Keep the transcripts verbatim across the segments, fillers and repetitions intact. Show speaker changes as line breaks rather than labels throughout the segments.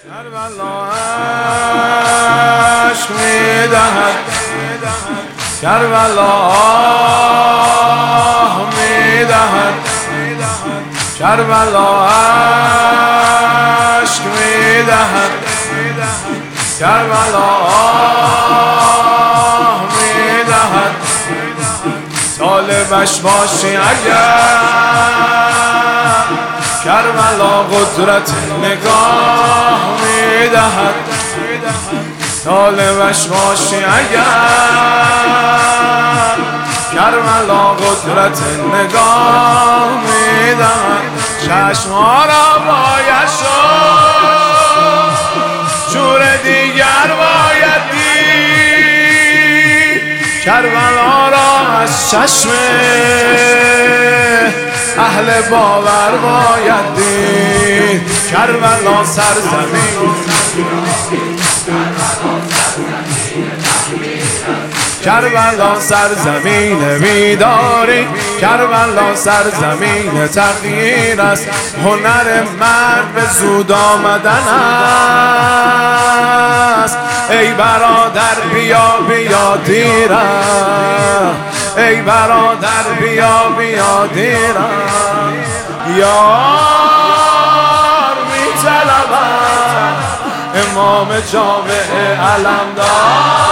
کربلا عشق میدهد، کربلا آه میدهد، کربلا عشق میدهد، کربلا آه میدهد. طالبش باشی اگر کربلا قدرت نگاه میدهد، طالبش باشی اگر کربلا قدرت نگاه میدهد. چشمها را باید شد، شور دیگر باید دید، کربلا را از چشم اهل باور باید دید. کربلا سرزمین، کربلا سرزمین بیداری، کربلا سرزمین تغییر است. هنر مرد به زود آمدن است. ای برادر بیا بیا دیر است، ای برادر بیا بیا دیر است. یار می طلبد امام جامعه علمدار،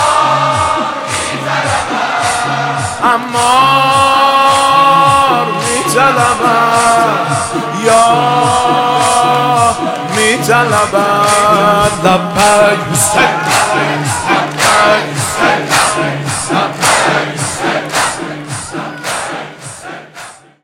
امار می طلبد، یا می طلبد. لبک حسین، لبک